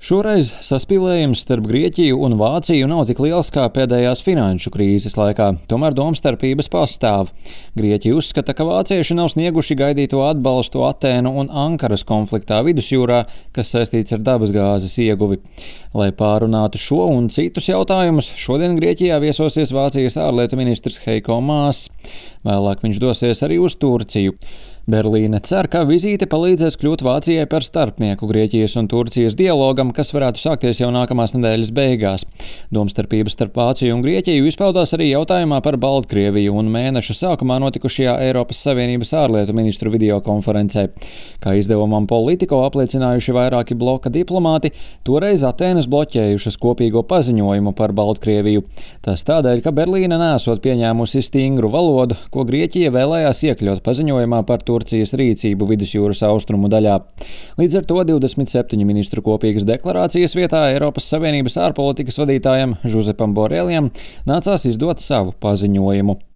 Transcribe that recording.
Šoreiz saspīlējums starp Grieķiju un Vāciju nav tik liels kā pēdējās finanšu krīzes laikā, tomēr domstarpības pastāv. Grieķi uzskata, ka vācieši nav snieguši gaidīto atbalstu Atēnu un Ankaras konfliktā Vidusjūrā, kas saistīts ar dabasgāzes ieguvi. Lai pārunātu šo un citus jautājumus, šodien Grieķijā viesosies Vācijas ārlietu ministrs Heiko Maas. Vēlāk viņš dosies arī uz Turciju. Berlīne cer, ka vizīte palīdzēs kļūt Vācijai par starpnieku Grieķijas un Turcijas dialogam, kas varētu sākties jau nākamās nedēļas beigās. Domstarpības starp Vāciju un Grieķiju izpaudās arī jautājumā par Baltkrieviju un mēneša sākumā notikušajā Eiropas Savienības ārlietu ministru videokonferencē. Kā izdevumam Politico apliecinājuši vairāki bloka diplomāti, toreiz Atēnas bloķējušas kopīgo paziņojumu par Baltkrieviju. Tas tādēļ, ka Berlīne nesot pieņēmusi stingru valodu, ko Grieķija vēlējās iekļaut paziņojumā par Turcijas rīcību vidusjūras austrumu daļā. Līdz ar to 27 ministru kopīgas deklarācijas vietā Eiropas Savienības ārpolitikas vadītājam Žuzepam Borēlijam nācās izdot savu paziņojumu.